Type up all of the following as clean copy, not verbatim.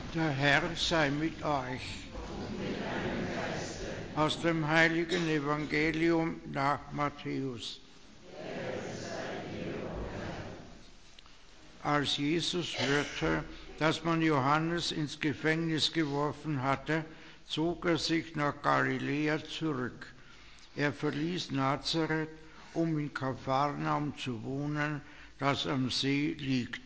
Der Herr sei mit euch. Aus dem heiligen Evangelium nach Matthäus. Als Jesus hörte, dass man Johannes ins Gefängnis geworfen hatte, zog er sich nach Galiläa zurück. Er verließ Nazareth, um in Kapharnaum zu wohnen, das am See liegt,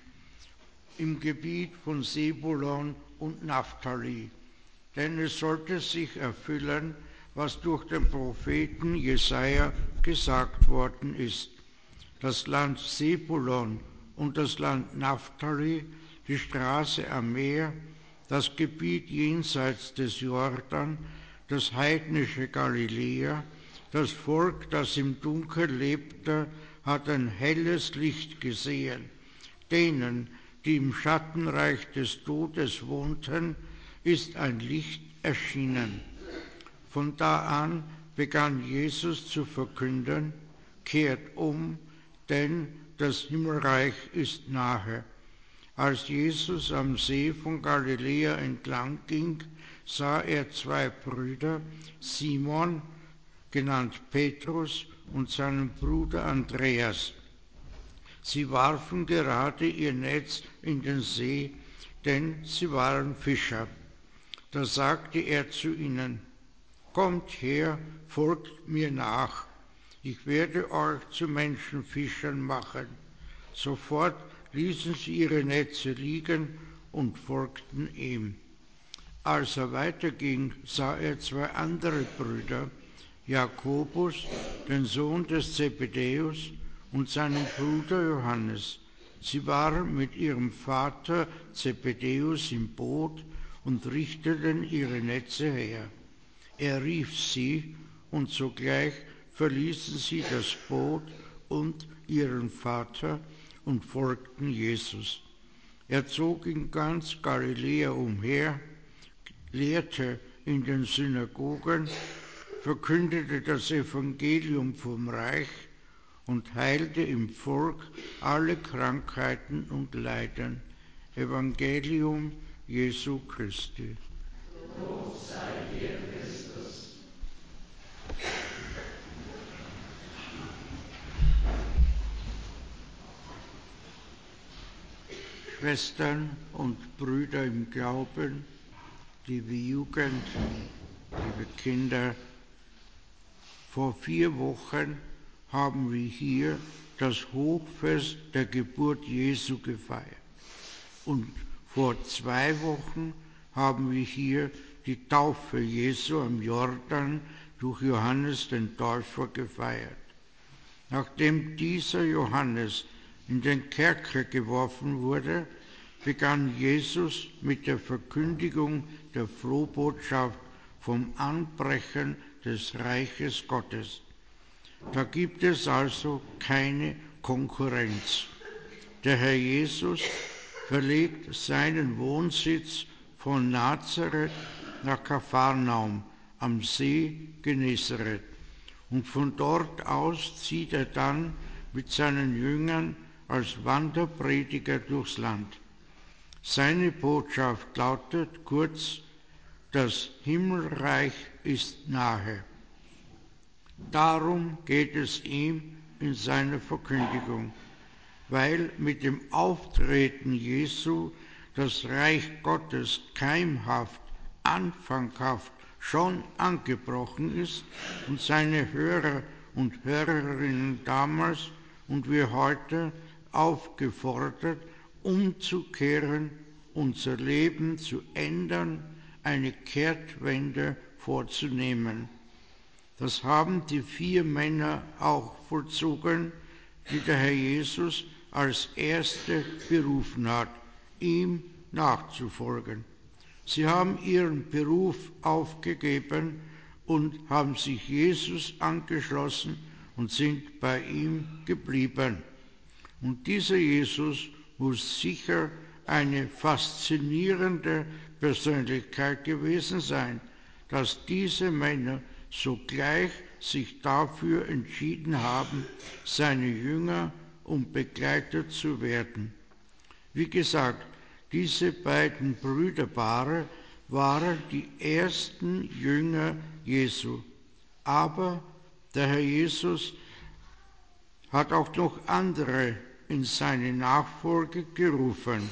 im Gebiet von Sebulon und Naphtali. Denn es sollte sich erfüllen, was durch den Propheten Jesaja gesagt worden ist. Das Land Sebulon und das Land Naphtali, die Straße am Meer, das Gebiet jenseits des Jordan, das heidnische Galiläa, das Volk, das im Dunkel lebte, hat ein helles Licht gesehen. Denen, die im Schattenreich des Todes wohnten, ist ein Licht erschienen. Von da an begann Jesus zu verkünden: Kehrt um, denn das Himmelreich ist nahe. Als Jesus am See von Galiläa entlang ging, sah er zwei Brüder, Simon, genannt Petrus, und seinen Bruder Andreas. Sie warfen gerade ihr Netz in den See, denn sie waren Fischer. Da sagte er zu ihnen: Kommt her, folgt mir nach, ich werde euch zu Menschenfischern machen. Sofort ließen sie ihre Netze liegen und folgten ihm. Als er weiterging, sah er zwei andere Brüder, Jakobus, den Sohn des Zebedäus, und seinen Bruder Johannes. Sie waren mit ihrem Vater Zebedäus im Boot und richteten ihre Netze her. Er rief sie, und sogleich verließen sie das Boot und ihren Vater und folgten Jesus. Er zog in ganz Galiläa umher, lehrte in den Synagogen, verkündete das Evangelium vom Reich und heilte im Volk alle Krankheiten und Leiden. Evangelium Jesu Christi. Lob sei dir, Christus. Schwestern und Brüder im Glauben, liebe Jugend, liebe Kinder, vor 4 Wochen haben wir hier das Hochfest der Geburt Jesu gefeiert. Und vor 2 Wochen haben wir hier die Taufe Jesu am Jordan durch Johannes den Täufer gefeiert. Nachdem dieser Johannes in den Kerker geworfen wurde, begann Jesus mit der Verkündigung der Frohbotschaft vom Anbrechen des Reiches Gottes. Da gibt es also keine Konkurrenz. Der Herr Jesus verlegt seinen Wohnsitz von Nazareth nach Kapharnaum am See Genezareth. Und von dort aus zieht er dann mit seinen Jüngern als Wanderprediger durchs Land. Seine Botschaft lautet kurz: Das Himmelreich ist nahe. Darum geht es ihm in seiner Verkündigung, weil mit dem Auftreten Jesu das Reich Gottes keimhaft, anfanghaft schon angebrochen ist und seine Hörer und Hörerinnen damals und wir heute aufgefordert, umzukehren, unser Leben zu ändern, eine Kehrtwende vorzunehmen. Das haben die 4 Männer auch vollzogen, die der Herr Jesus als Erste berufen hat, ihm nachzufolgen. Sie haben ihren Beruf aufgegeben und haben sich Jesus angeschlossen und sind bei ihm geblieben. Und dieser Jesus muss sicher eine faszinierende Persönlichkeit gewesen sein, dass diese Männer sogleich sich dafür entschieden haben, seine Jünger und Begleiter zu werden. Wie gesagt, Diese beiden Brüderpaare waren die ersten Jünger Jesu. Aber der Herr Jesus hat auch noch andere in seine Nachfolge gerufen.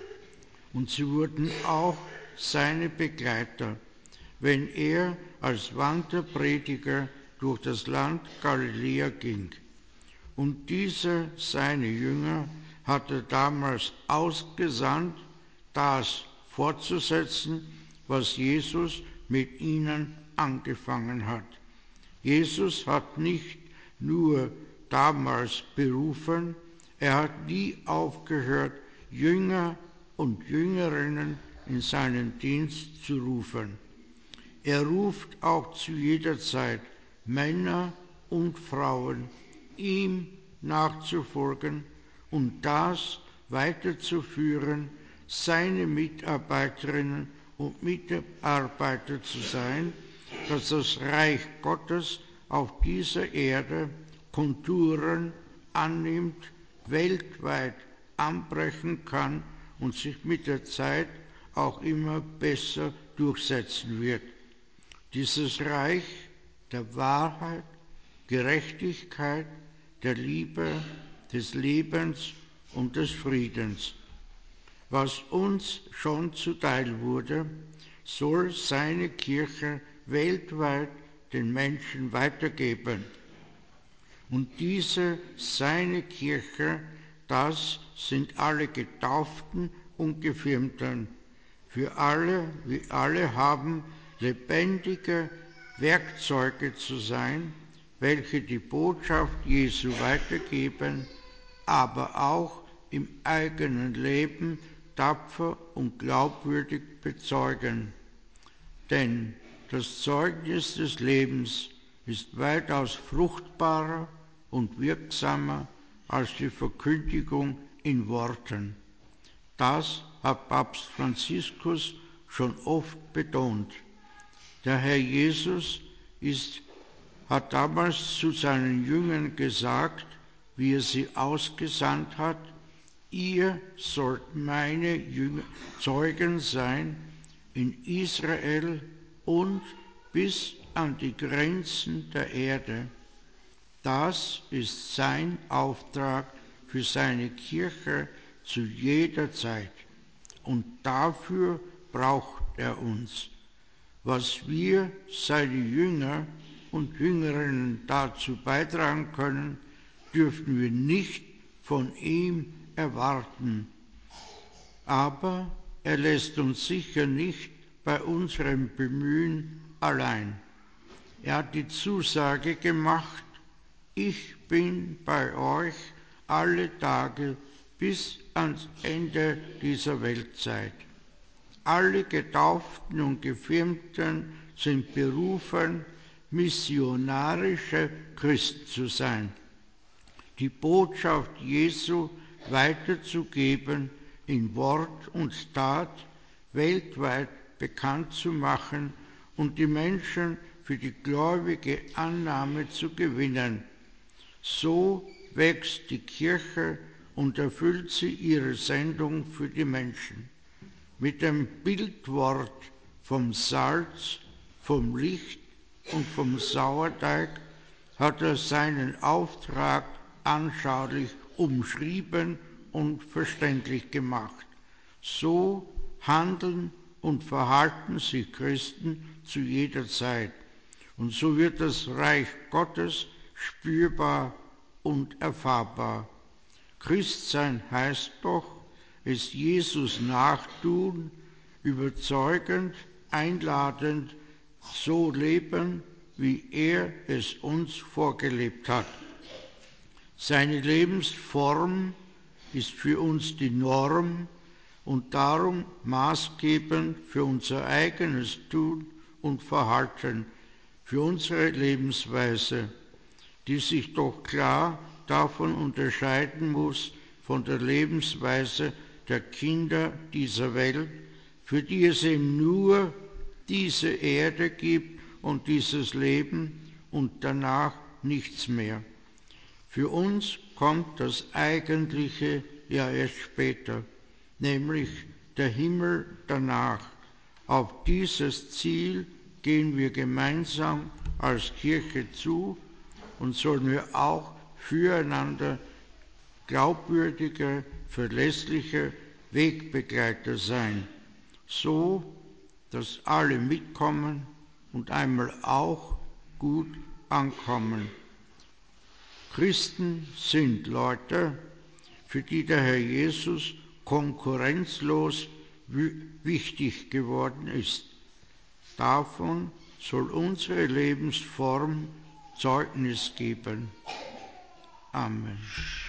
Und sie wurden auch seine Begleiter, wenn er als Wanderprediger durch das Land Galiläa ging. Und diese, seine Jünger, hat er damals ausgesandt, das fortzusetzen, was Jesus mit ihnen angefangen hat. Jesus hat nicht nur damals berufen, er hat nie aufgehört, Jünger und Jüngerinnen in seinen Dienst zu rufen. Er ruft auch zu jeder Zeit Männer und Frauen, ihm nachzufolgen und das weiterzuführen, seine Mitarbeiterinnen und Mitarbeiter zu sein, dass das Reich Gottes auf dieser Erde Konturen annimmt, weltweit anbrechen kann und sich mit der Zeit auch immer besser durchsetzen wird. Dieses Reich der Wahrheit, Gerechtigkeit, der Liebe, des Lebens und des Friedens. Was uns schon zuteil wurde, soll seine Kirche weltweit den Menschen weitergeben. Und diese seine Kirche, das sind alle Getauften und Gefirmten. Wir alle haben lebendige Werkzeuge zu sein, welche die Botschaft Jesu weitergeben, aber auch im eigenen Leben tapfer und glaubwürdig bezeugen. Denn das Zeugnis des Lebens ist weitaus fruchtbarer und wirksamer als die Verkündigung in Worten. Das hat Papst Franziskus schon oft betont. Der Herr Jesus hat damals zu seinen Jüngern gesagt, wie er sie ausgesandt hat: Ihr sollt meine Zeugen sein in Israel und bis an die Grenzen der Erde. Das ist sein Auftrag für seine Kirche zu jeder Zeit. Und dafür braucht er uns. Was wir, seine Jünger und Jüngerinnen, dazu beitragen können, dürfen wir nicht von ihm erwarten. Aber er lässt uns sicher nicht bei unserem Bemühen allein. Er hat die Zusage gemacht: Ich bin bei euch alle Tage bis ans Ende dieser Weltzeit. Alle Getauften und Gefirmten sind berufen, missionarische Christen zu sein, die Botschaft Jesu weiterzugeben, in Wort und Tat weltweit bekannt zu machen und die Menschen für die gläubige Annahme zu gewinnen. So wächst die Kirche und erfüllt sie ihre Sendung für die Menschen. Mit dem Bildwort vom Salz, vom Licht und vom Sauerteig hat er seinen Auftrag anschaulich umschrieben und verständlich gemacht. So handeln und verhalten sich Christen zu jeder Zeit. Und so wird das Reich Gottes spürbar und erfahrbar. Christsein heißt doch, es Jesus nachtun, überzeugend, einladend, so leben, wie er es uns vorgelebt hat. Seine Lebensform ist für uns die Norm und darum maßgebend für unser eigenes Tun und Verhalten, für unsere Lebensweise, die sich doch klar davon unterscheiden muss von der Lebensweise der Kinder dieser Welt, für die es eben nur diese Erde gibt und dieses Leben und danach nichts mehr. Für uns kommt das Eigentliche ja erst später, nämlich der Himmel danach. Auf dieses Ziel gehen wir gemeinsam als Kirche zu und sollen wir auch füreinander glaubwürdige, verlässliche Wegbegleiter sein, so dass alle mitkommen und einmal auch gut ankommen. Christen sind Leute, für die der Herr Jesus konkurrenzlos wichtig geworden ist. Davon soll unsere Lebensform Zeugnis geben. Amen.